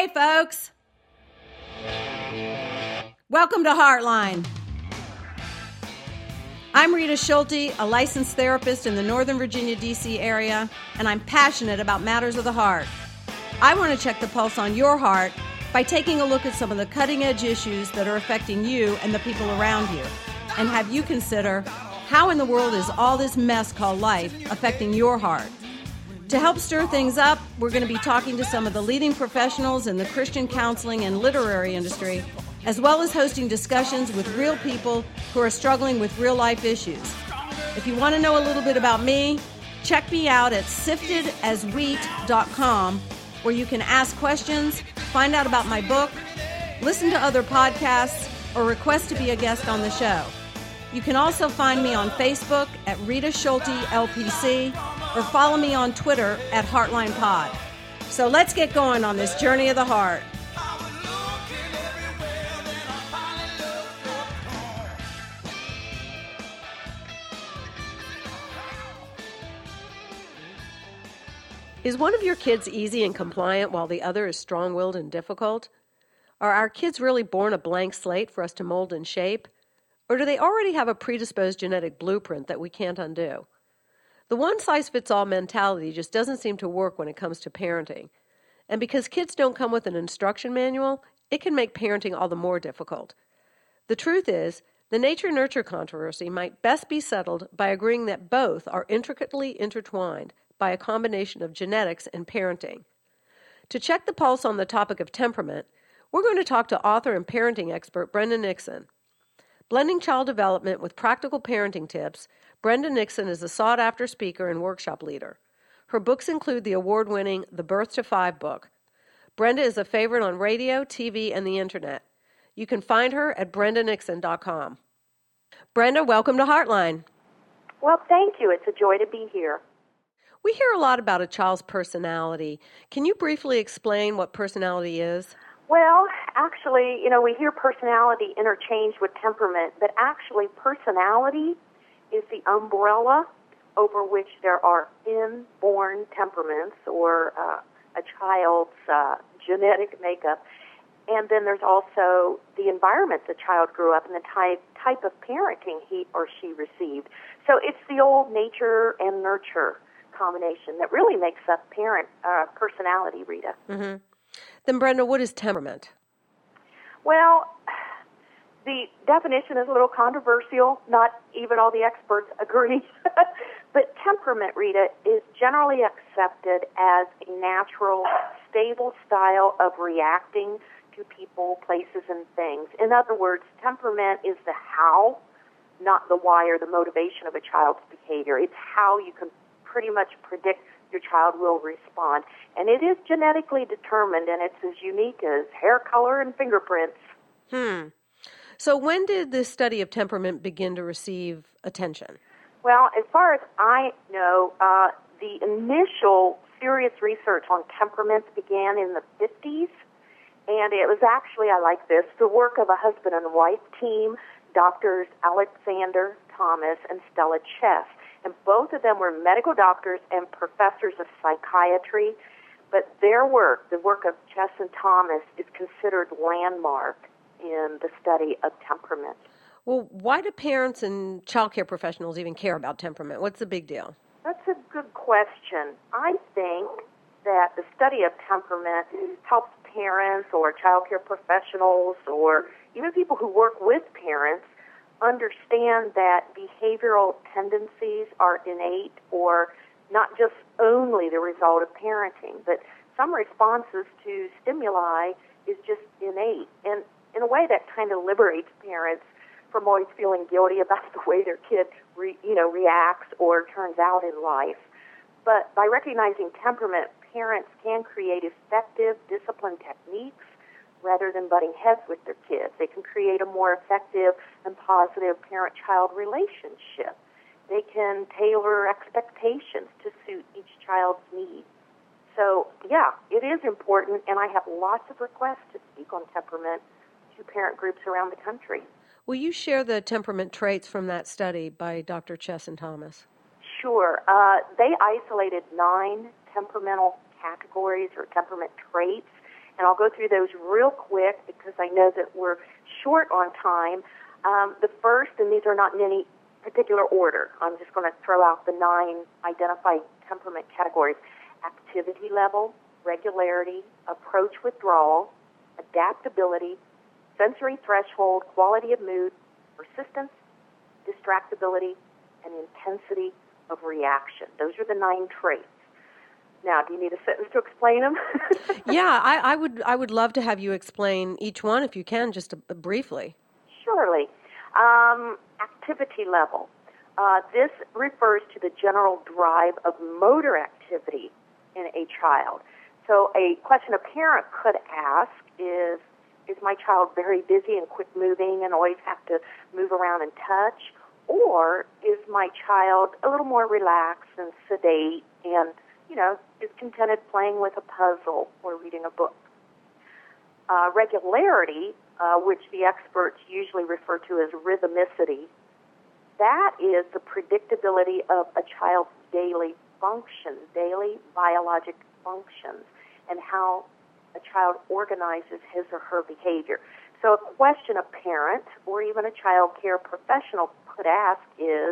Hey, folks. Welcome to Heartline. I'm Rita Schulte, a licensed therapist in the Northern Virginia, D.C. area, and I'm passionate about matters of the heart. I want to check the pulse on your heart by taking a look at some of the cutting-edge issues that are affecting you and the people around you, and have you consider, how in the world is all this mess called life affecting your heart? To help stir things up, we're going to be talking to some of the leading professionals in the Christian counseling and literary industry, as well as hosting discussions with real people who are struggling with real-life issues. If you want to know a little bit about me, check me out at siftedaswheat.com, where you can ask questions, find out about my book, listen to other podcasts, or request to be a guest on the show. You can also find me on Facebook at Rita Schulte LPC, or follow me on Twitter at Heartline Pod. So let's get going on this journey of the heart. Is one of your kids easy and compliant while the other is strong-willed and difficult? Are our kids really born a blank slate for us to mold and shape? Or do they already have a predisposed genetic blueprint that we can't undo? The one-size-fits-all mentality just doesn't seem to work when it comes to parenting. And because kids don't come with an instruction manual, it can make parenting all the more difficult. The truth is, the nature-nurture controversy might best be settled by agreeing that both are intricately intertwined by a combination of genetics and parenting. To check the pulse on the topic of temperament, we're going to talk to author and parenting expert Brenda Nixon. Blending child development with practical parenting tips, Brenda Nixon is a sought-after speaker and workshop leader. Her books include the award-winning The Birth to Five book. Brenda is a favorite on radio, TV, and the internet. You can find her at brendanixon.com. Brenda, welcome to Heartline. Well, thank you. It's a joy to be here. We hear a lot about a child's personality. Can you briefly explain what personality is? Well, actually, we hear personality interchanged with temperament, but actually personality is the umbrella over which there are inborn temperaments or a child's genetic makeup. And then there's also the environment the child grew up in, the type of parenting he or she received. So it's the old nature and nurture combination that really makes up personality, Rita. Mm-hmm. Then, Brenda, what is temperament? Well, the definition is a little controversial. Not even all the experts agree. But temperament, Rita, is generally accepted as a natural, stable style of reacting to people, places, and things. In other words, temperament is the how, not the why or the motivation of a child's behavior. It's how you can pretty much predict your child will respond. And it is genetically determined, and it's as unique as hair color and fingerprints. So when did this study of temperament begin to receive attention? Well, as far as I know, the initial serious research on temperaments began in the 50s, and it was actually, I like this, the work of a husband and wife team, Doctors Alexander Thomas and Stella Chess. And both of them were medical doctors and professors of psychiatry, but their work, the work of Chess and Thomas, is considered landmark in the study of temperament. Well, why do parents and child care professionals even care about temperament? What's the big deal? That's a good question. I think that the study of temperament helps parents or child care professionals or even people who work with parents understand that behavioral tendencies are innate or not just only the result of parenting, but some responses to stimuli is just innate. And in a way that kind of liberates parents from always feeling guilty about the way their kid reacts or turns out in life. But by recognizing temperament, parents can create effective discipline techniques rather than butting heads with their kids. They can create a more effective and positive parent-child relationship. They can tailor expectations to suit each child's needs. So, yeah, it is important, and I have lots of requests to speak on temperament to parent groups around the country. Will you share the temperament traits from that study by Dr. Chess and Thomas? Sure. They isolated 9 temperamental categories or temperament traits, And I'll go through those real quick because I know that we're short on time. The first, and these are not in any particular order, I'm just going to throw out the 9 identified temperament categories: activity level, regularity, approach withdrawal, adaptability, sensory threshold, quality of mood, persistence, distractibility, and intensity of reaction. Those are the 9 traits. Now, do you need a sentence to explain them? Yeah, I would love to have you explain each one if you can, just briefly. Surely. Activity level. This refers to the general drive of motor activity in a child. So a question a parent could ask is my child very busy and quick moving and always have to move around and touch? Or is my child a little more relaxed and sedate and, is contented playing with a puzzle or reading a book? Regularity, which the experts usually refer to as rhythmicity, that is the predictability of a child's daily functions, daily biologic functions, and how a child organizes his or her behavior. So a question a parent or even a child care professional could ask is,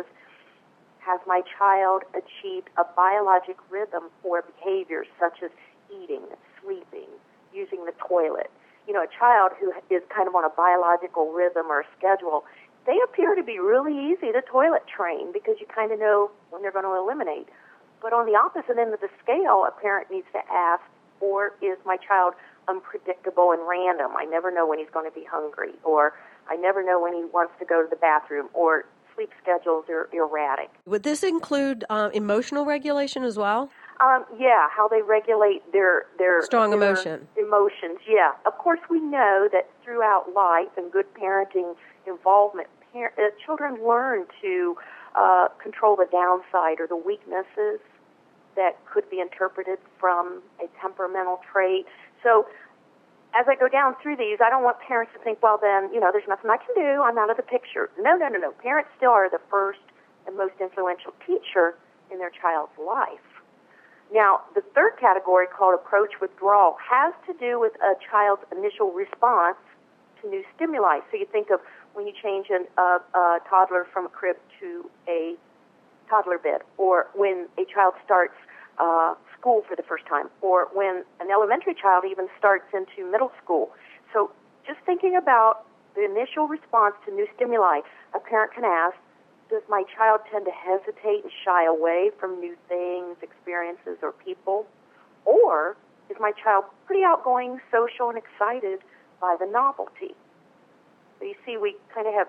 has my child achieved a biologic rhythm for behaviors such as eating, sleeping, using the toilet? A child who is kind of on a biological rhythm or a schedule, they appear to be really easy to toilet train because you kind of know when they're going to eliminate. But on the opposite end of the scale, a parent needs to ask, or is my child unpredictable and random? I never know when he's going to be hungry, or I never know when he wants to go to the bathroom, or sleep schedules are erratic. Would this include emotional regulation as well? Yeah, how they regulate their strong emotions. Yeah, of course we know that throughout life and good parenting involvement, children learn to control the downside or the weaknesses that could be interpreted from a temperamental trait. So as I go down through these, I don't want parents to think, well, then, there's nothing I can do. I'm out of the picture. No. Parents still are the first and most influential teacher in their child's life. Now, the third category, called approach withdrawal, has to do with a child's initial response to new stimuli. So you think of when you change a toddler from a crib to a toddler bed, or when a child starts school for the first time, or when an elementary child even starts into middle school. So just thinking about the initial response to new stimuli, a parent can ask, does my child tend to hesitate and shy away from new things, experiences, or people? Or is my child pretty outgoing, social, and excited by the novelty? So you see, we kind of have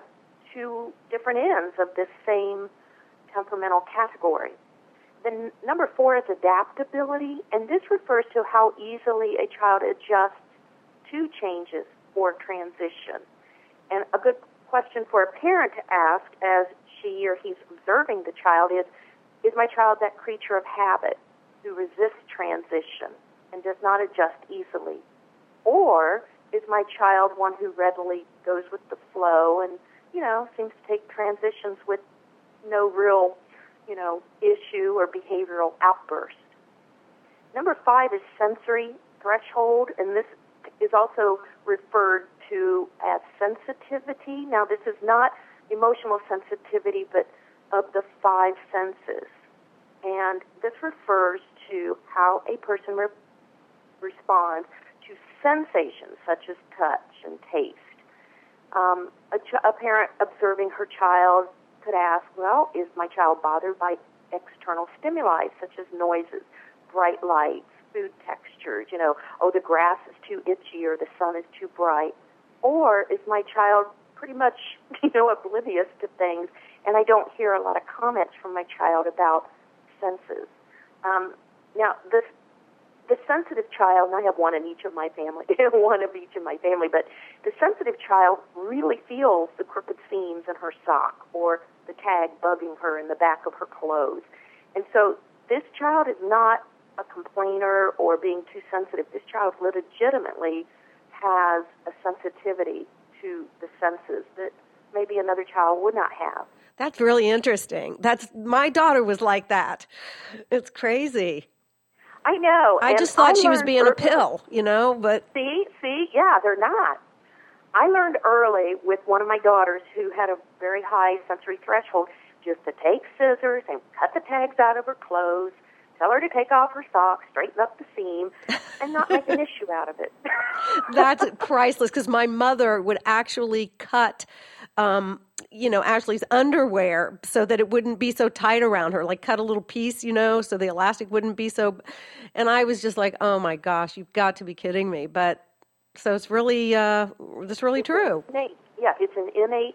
2 different ends of this same temperamental category. Then number 4 is adaptability, and this refers to how easily a child adjusts to changes or transition. And a good question for a parent to ask as she or he's observing the child is my child that creature of habit who resists transition and does not adjust easily? Or is my child one who readily goes with the flow and, seems to take transitions with no real, issue or behavioral outburst? Number 5 is sensory threshold, and this is also referred to as sensitivity. Now, this is not emotional sensitivity, but of the 5 senses. And this refers to how a person responds to sensations such as touch and taste. A parent observing her child could ask, well, is my child bothered by external stimuli such as noises, bright lights, food textures, the grass is too itchy or the sun is too bright? Or is my child pretty much, oblivious to things, and I don't hear a lot of comments from my child about senses? Now, the sensitive child, and I have one in each of my family, but the sensitive child really feels the crooked seams in her sock or the tag bugging her in the back of her clothes. And so this child is not a complainer or being too sensitive. This child legitimately has a sensitivity to the senses that maybe another child would not have. That's really interesting. My daughter was like that. It's crazy. I know. I And just thought she was learned being a pill, but... See, yeah, they're not. I learned early with one of my daughters who had a very high sensory threshold just to take scissors and cut the tags out of her clothes, tell her to take off her socks, straighten up the seam, and not make an issue out of it. That's priceless, because my mother would actually cut, Ashley's underwear so that it wouldn't be so tight around her, like cut a little piece, so the elastic wouldn't be so, and I was just like, oh my gosh, you've got to be kidding me. But so it's really, that's really true. Yeah, it's an innate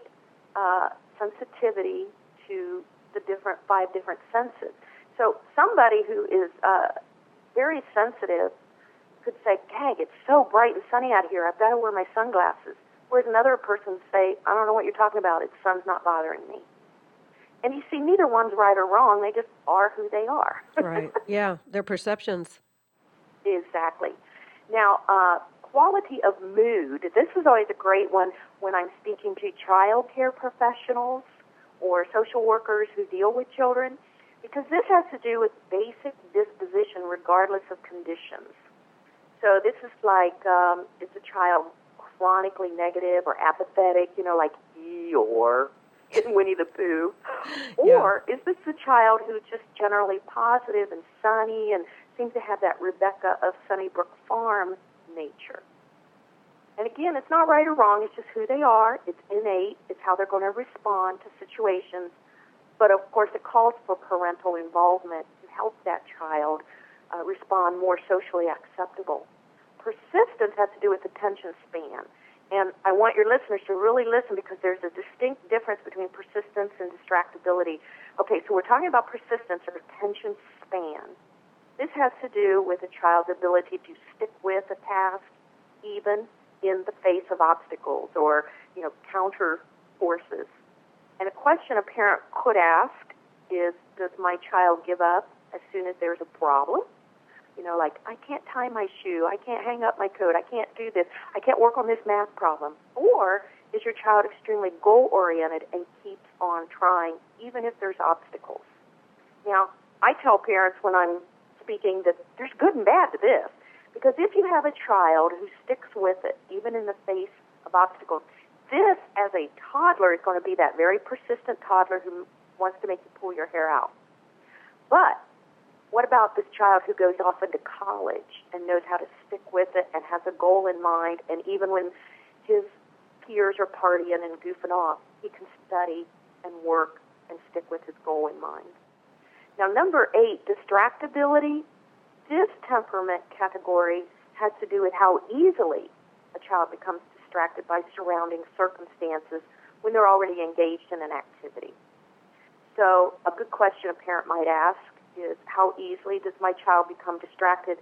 sensitivity to the 5 different senses. So somebody who is very sensitive could say, dang, it's so bright and sunny out here, I've got to wear my sunglasses. Whereas another person say, I don't know what you're talking about, the sun's not bothering me. And you see, neither one's right or wrong, they just are who they are. Right, yeah, their perceptions. Exactly. Now, quality of mood, this is always a great one when I'm speaking to child care professionals or social workers who deal with children, because this has to do with basic disposition regardless of conditions. So this is like, is a child chronically negative or apathetic, like Eeyore in Winnie the Pooh? Or is this a child who's just generally positive and sunny and seems to have that Rebecca of Sunnybrook Farm nature? And again, it's not right or wrong, it's just who they are, it's innate, it's how they're going to respond to situations. But of course, it calls for parental involvement to help that child respond more socially acceptable. Persistence has to do with attention span. And I want your listeners to really listen, because there's a distinct difference between persistence and distractibility. Okay, so we're talking about persistence or attention span. This has to do with a child's ability to stick with a task even in the face of obstacles or, counter forces. And a question a parent could ask is, does my child give up as soon as there's a problem? Like, I can't tie my shoe, I can't hang up my coat, I can't do this, I can't work on this math problem. Or is your child extremely goal-oriented and keeps on trying even if there's obstacles? Now, I tell parents when I'm speaking that there's good and bad to this, because if you have a child who sticks with it even in the face of obstacles, this, as a toddler, is going to be that very persistent toddler who wants to make you pull your hair out. But what about this child who goes off into college and knows how to stick with it and has a goal in mind, and even when his peers are partying and goofing off, he can study and work and stick with his goal in mind? Now, number 8, distractibility. This temperament category has to do with how easily a child becomes distracted by surrounding circumstances when they're already engaged in an activity. So a good question a parent might ask is, how easily does my child become distracted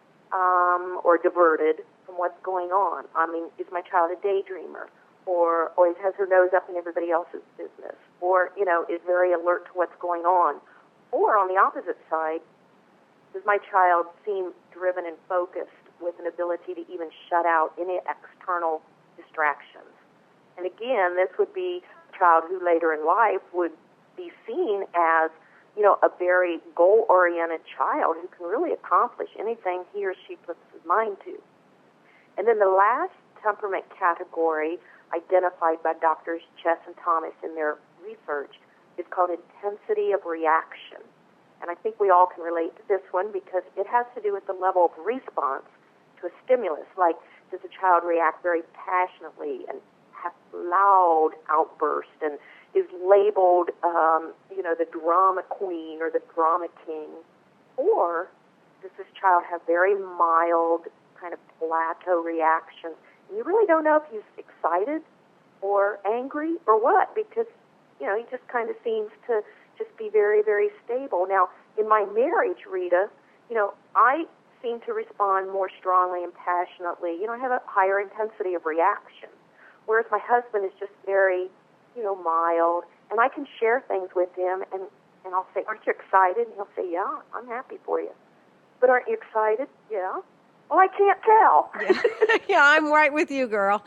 or diverted from what's going on? I mean, is my child a daydreamer, or always has her nose up in everybody else's business, or, is very alert to what's going on? Or on the opposite side, does my child seem driven and focused with an ability to even shut out any external distractions? And again, this would be a child who later in life would be seen as, a very goal-oriented child who can really accomplish anything he or she puts his mind to. And then the last temperament category identified by Drs. Chess and Thomas in their research is called intensity of reaction. And I think we all can relate to this one because it has to do with the level of response to a stimulus. Like, does a child react very passionately and have loud outbursts and is labeled, the drama queen or the drama king? Or does this child have very mild kind of plateau reactions? And you really don't know if he's excited or angry or what, because, he just kind of seems to just be very, very stable. Now, in my marriage, Rita, I seem to respond more strongly and passionately. I have a higher intensity of reaction, whereas my husband is just very, mild, and I can share things with him, and I'll say, aren't you excited? And he'll say, yeah, I'm happy for you. But aren't you excited? Yeah. Well, I can't tell. Yeah, I'm right with you, girl.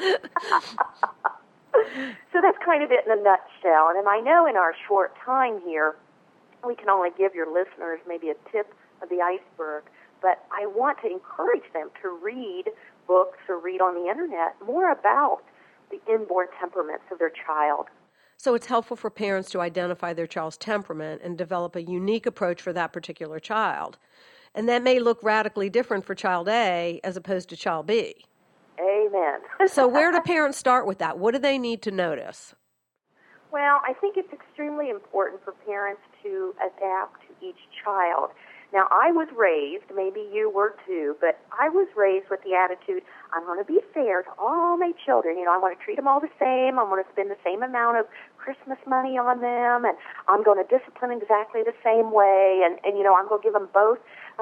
So that's kind of it in a nutshell. And I know in our short time here, we can only give your listeners maybe a tip of the iceberg. But I want to encourage them to read books or read on the internet more about the inborn temperaments of their child. So it's helpful for parents to identify their child's temperament and develop a unique approach for that particular child. And that may look radically different for child A as opposed to child B. Amen. So where do parents start with that? What do they need to notice? Well, I think it's extremely important for parents to adapt to each child. Now, I was raised, maybe you were too, but I was raised with the attitude, I'm going to be fair to all my children. I want to treat them all the same. I'm going to spend the same amount of Christmas money on them, and I'm going to discipline exactly the same way, and I'm going to give them both,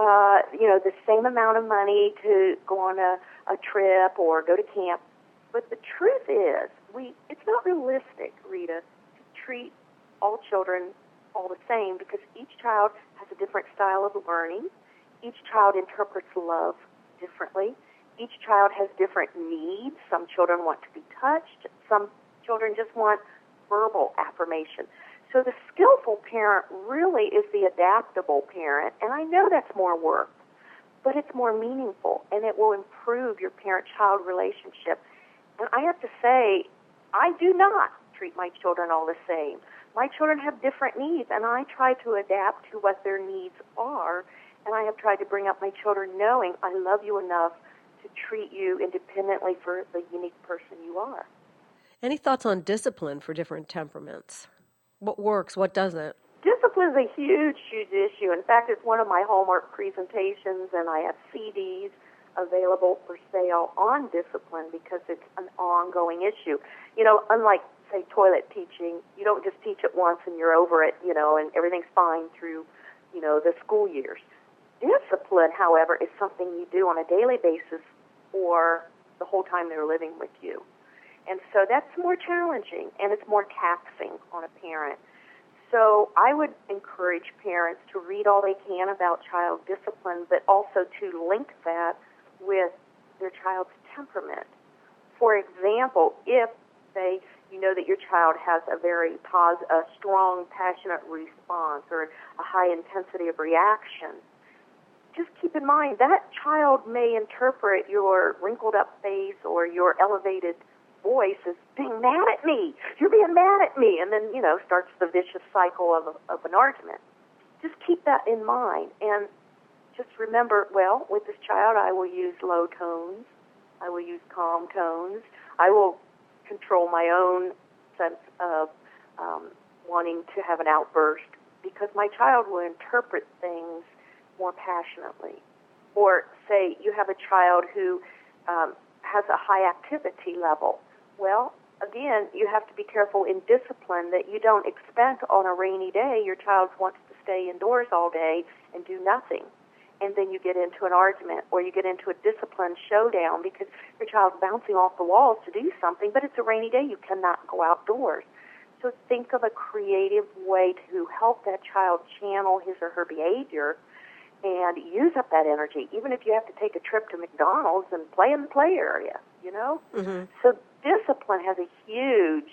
the same amount of money to go on a trip or go to camp. But the truth is, it's not realistic, Rita, to treat all children all the same, because each child has a different style of learning. Each child interprets love differently. Each child has different needs. Some children want to be touched. Some children just want verbal affirmation. So the skillful parent really is the adaptable parent, and I know that's more work, but it's more meaningful, and it will improve your parent-child relationship. And I have to say, I do not treat my children all the same. My children have different needs, and I try to adapt to what their needs are, and I have tried to bring up my children knowing I love you enough to treat you independently for the unique person you are. Any thoughts on discipline for different temperaments? What works, what doesn't? Discipline is a huge, huge issue. In fact, it's one of my homework presentations, and I have CDs available for sale on discipline because it's an ongoing issue. Unlike, say, toilet teaching, you don't just teach it once and you're over it, and everything's fine through, the school years. Discipline, however, is something you do on a daily basis or the whole time they're living with you. And so that's more challenging, and it's more taxing on a parent. So I would encourage parents to read all they can about child discipline, but also to link that with their child's temperament. For example, if you know that your child has a very strong, passionate response or a high intensity of reaction, just keep in mind that child may interpret your wrinkled up face or your elevated voice as being mad at me. You're being mad at me. And then, starts the vicious cycle of an argument. Just keep that in mind. And just remember, with this child, I will use low tones. I will use calm tones. I will control my own sense of wanting to have an outburst, because my child will interpret things more passionately. Or say you have a child who has a high activity level. Well, again, you have to be careful in discipline that you don't expect on a rainy day your child wants to stay indoors all day and do nothing. And then you get into an argument or you get into a discipline showdown because your child's bouncing off the walls to do something, but it's a rainy day. You cannot go outdoors. So think of a creative way to help that child channel his or her behavior and use up that energy, even if you have to take a trip to McDonald's and play in the play area, Mm-hmm. So discipline has a huge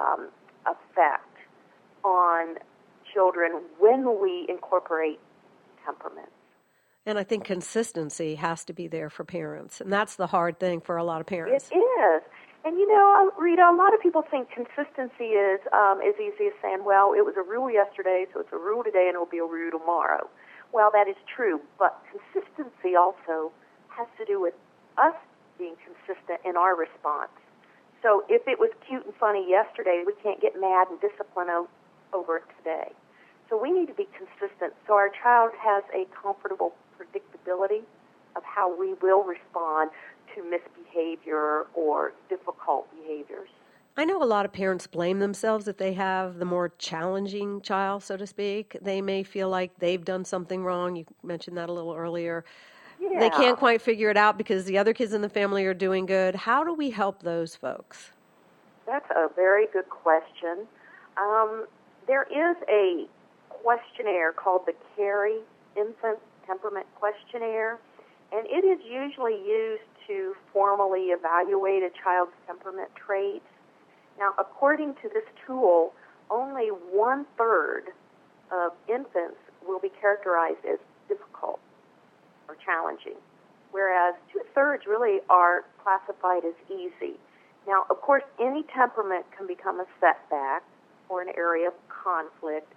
effect on children when we incorporate temperaments. And I think consistency has to be there for parents, and that's the hard thing for a lot of parents. It is. And, Rita, a lot of people think consistency is as easy as saying, well, it was a rule yesterday, so it's a rule today, and it will be a rule tomorrow. Well, that is true, but consistency also has to do with us being consistent in our response. So if it was cute and funny yesterday, we can't get mad and discipline over it today. So we need to be consistent so our child has a comfortable predictability of how we will respond to misbehavior or difficult behaviors. I know a lot of parents blame themselves if they have the more challenging child, so to speak. They may feel like they've done something wrong. You mentioned that a little earlier. Yeah. They can't quite figure it out because the other kids in the family are doing good. How do we help those folks? That's a very good question. There is a questionnaire called the Carey Infant Temperament Questionnaire, and it is usually used to formally evaluate a child's temperament traits. Now, according to this tool, only 1/3 of infants will be characterized as difficult or challenging, whereas 2/3 really are classified as easy. Now, of course, any temperament can become a setback or an area of conflict.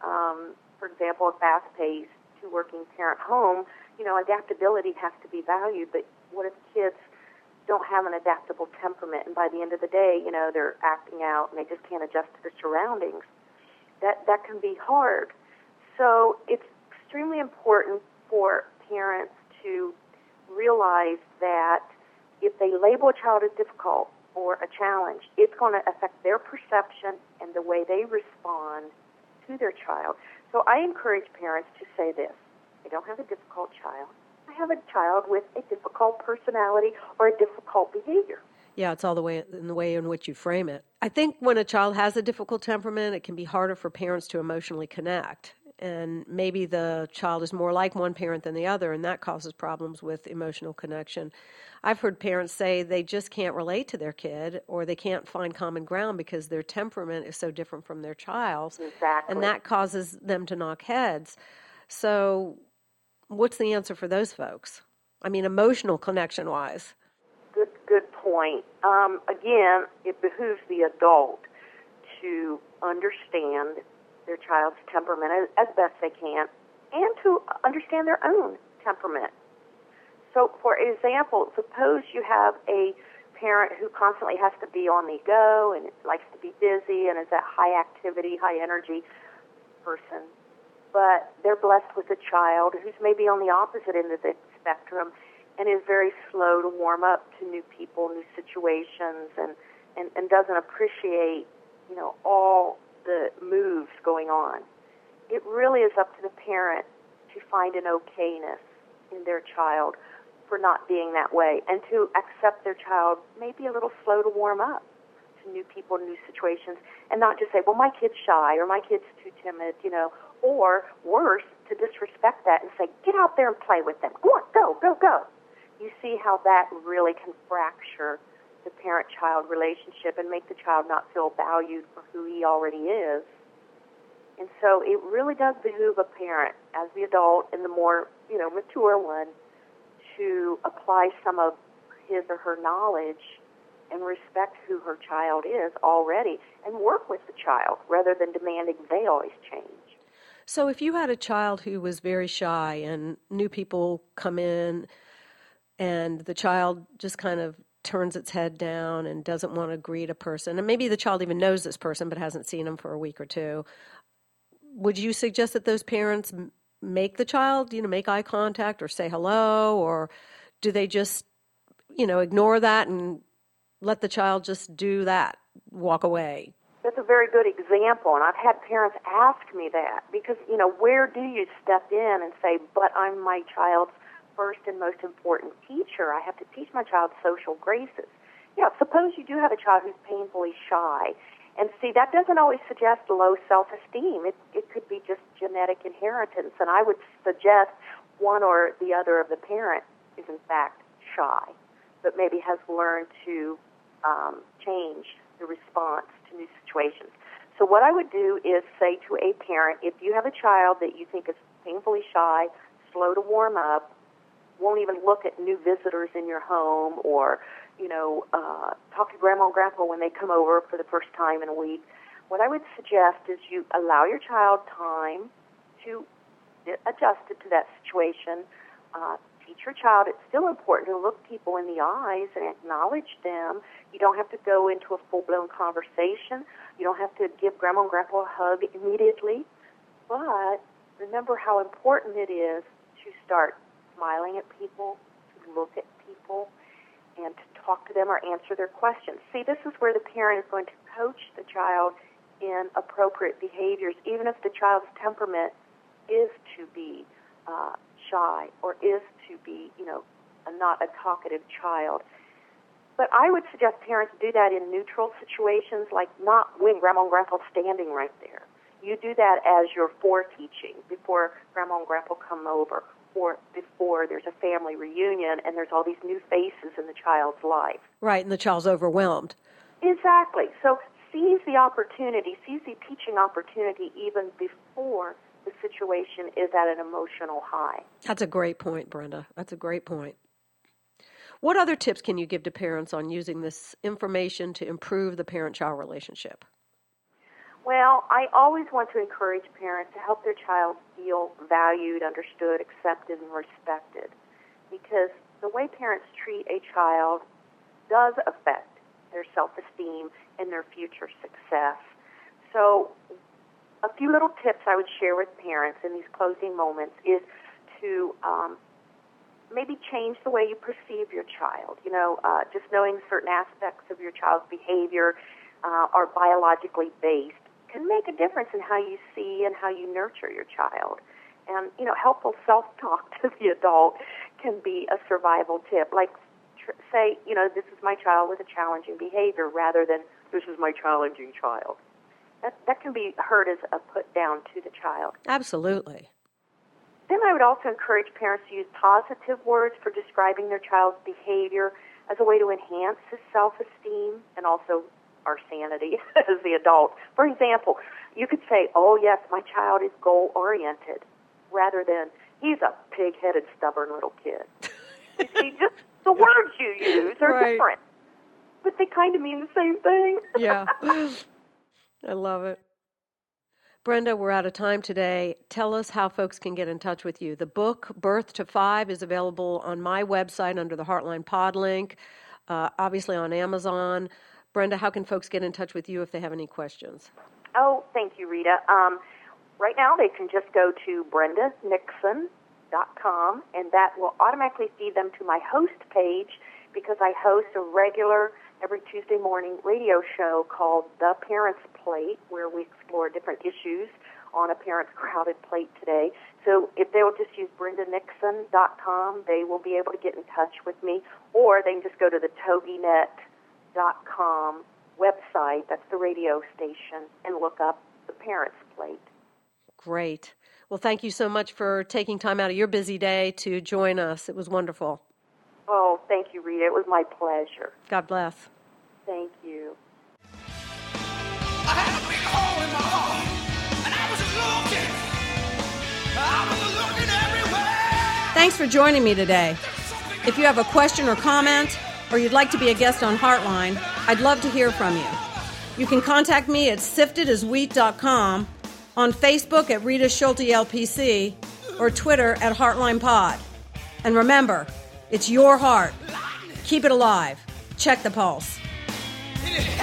For example, a fast-paced, two-working parent home, adaptability has to be valued, but what if kids don't have an adaptable temperament, and by the end of the day, they're acting out and they just can't adjust to the surroundings? That can be hard. So it's extremely important for parents to realize that if they label a child as difficult or a challenge, it's going to affect their perception and the way they respond to their child. So I encourage parents to say this: I don't have a difficult child. I have a child with a difficult personality or a difficult behavior. Yeah, it's all the way in which you frame it. I think when a child has a difficult temperament, it can be harder for parents to emotionally connect. And maybe the child is more like one parent than the other, and that causes problems with emotional connection. I've heard parents say they just can't relate to their kid, or they can't find common ground because their temperament is so different from their child's. Exactly. And that causes them to knock heads. So what's the answer for those folks? I mean, emotional connection-wise. Good point. Again, it behooves the adult to understand their child's temperament as best they can, and to understand their own temperament. So, for example, suppose you have a parent who constantly has to be on the go and likes to be busy and is that high activity, high energy person, but they're blessed with a child who's maybe on the opposite end of the spectrum and is very slow to warm up to new people, new situations, and doesn't appreciate, all the moves going on. It really is up to the parent to find an okayness in their child for not being that way, and to accept their child maybe a little slow to warm up to new people, new situations, and not just say, well, my kid's shy, or my kid's too timid, or worse, to disrespect that and say, get out there and play with them. Go on, go. You see how that really can fracture the parent-child relationship and make the child not feel valued for who he already is. And so it really does behoove a parent, as the adult and the more, mature one, to apply some of his or her knowledge and respect who her child is already and work with the child rather than demanding they always change. So if you had a child who was very shy and new people come in and the child just kind of turns its head down and doesn't want to greet a person, and maybe the child even knows this person but hasn't seen him for a week or two, would you suggest that those parents make the child, make eye contact or say hello, or do they just, ignore that and let the child just do that, walk away? That's a very good example, and I've had parents ask me that because, where do you step in and say, but I'm my child's first and most important teacher. I have to teach my child social graces. Suppose you do have a child who's painfully shy. And see, that doesn't always suggest low self-esteem. It could be just genetic inheritance. And I would suggest one or the other of the parent is, in fact, shy, but maybe has learned to change the response to new situations. So what I would do is say to a parent, if you have a child that you think is painfully shy, slow to warm up, won't even look at new visitors in your home, or talk to grandma and grandpa when they come over for the first time in a week, what I would suggest is you allow your child time to get adjusted to that situation. Teach your child it's still important to look people in the eyes and acknowledge them. You don't have to go into a full-blown conversation. You don't have to give grandma and grandpa a hug immediately. But remember how important it is to start smiling at people, to look at people, and to talk to them or answer their questions. See, this is where the parent is going to coach the child in appropriate behaviors, even if the child's temperament is to be shy or is to be, not a talkative child. But I would suggest parents do that in neutral situations, like not when grandma and grandpa standing right there. You do that as you're teaching, before grandma and grandpa come over, or before there's a family reunion and there's all these new faces in the child's life. Right, and the child's overwhelmed. Exactly. So seize the opportunity, seize the teaching opportunity even before the situation is at an emotional high. That's a great point, Brenda. That's a great point. What other tips can you give to parents on using this information to improve the parent-child relationship? Well, I always want to encourage parents to help their child feel valued, understood, accepted, and respected, because the way parents treat a child does affect their self-esteem and their future success. So a few little tips I would share with parents in these closing moments is to maybe change the way you perceive your child. Just knowing certain aspects of your child's behavior are biologically based can make a difference in how you see and how you nurture your child. And, helpful self-talk to the adult can be a survival tip. Like, say, this is my child with a challenging behavior, rather than this is my challenging child. That can be heard as a put down to the child. Absolutely. Then I would also encourage parents to use positive words for describing their child's behavior as a way to enhance his self-esteem and also our sanity as the adult. For example, you could say, oh, yes, my child is goal-oriented, rather than he's a pig-headed, stubborn little kid. You see, just the words you use are different, but they kind of mean the same thing. Yeah. I love it. Brenda, we're out of time today. Tell us how folks can get in touch with you. The book, Birth to 5, is available on my website under the Heartline Pod link, obviously on Amazon. Brenda, how can folks get in touch with you if they have any questions? Oh, thank you, Rita. Right now they can just go to brendanixon.com, and that will automatically feed them to my host page, because I host a regular every Tuesday morning radio show called The Parent's Plate, where we explore different issues on a parent's crowded plate today. So if they will just use brendanixon.com, they will be able to get in touch with me, or they can just go to the TogiNet.com website, that's the radio station, and look up The Parent's Plate. Great. Well, thank you so much for taking time out of your busy day to join us. It was wonderful. Oh, thank you, Rita. It was my pleasure. God bless. Thank you. I had a big hole in my heart, and I was looking everywhere. Thanks for joining me today. If you have a question or comment, or you'd like to be a guest on Heartline, I'd love to hear from you. You can contact me at siftedaswheat.com, on Facebook at Rita Schulte LPC, or Twitter at Heartline Pod. And remember, it's your heart. Keep it alive. Check the pulse.